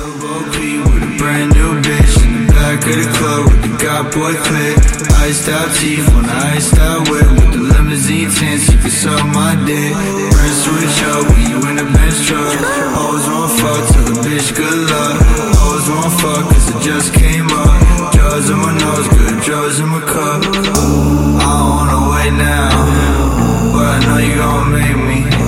OP with a brand new bitch in the back of the club with the God boy clip. Iced out teeth on the iced out whip with the limousine tints, you can suck my dick. Press switch up when you in the Benz truck. Always want fuck, tell the bitch good luck. Always want fuck cause it just came up. Drugs in my nose, good drugs in my cup. I don't wanna wait now, but I know you gon' make me.